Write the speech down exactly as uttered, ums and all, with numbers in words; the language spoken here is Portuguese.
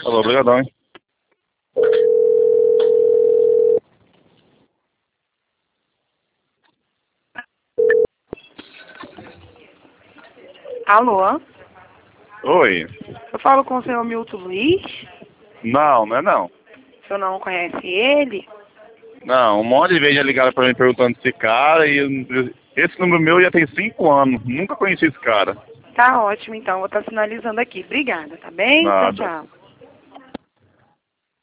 Falou, obrigadão, hein? Alô? Oi. Eu falo com o senhor Milton Luiz? Não, não é não. O senhor não conhece ele? Não, um monte de vezes já ligaram pra mim perguntando desse cara e eu- esse número meu já tem cinco anos. Nunca conheci esse cara. Tá ótimo, então. Vou estar sinalizando aqui. Obrigada, tá bem? Tchau, Nada. tchau.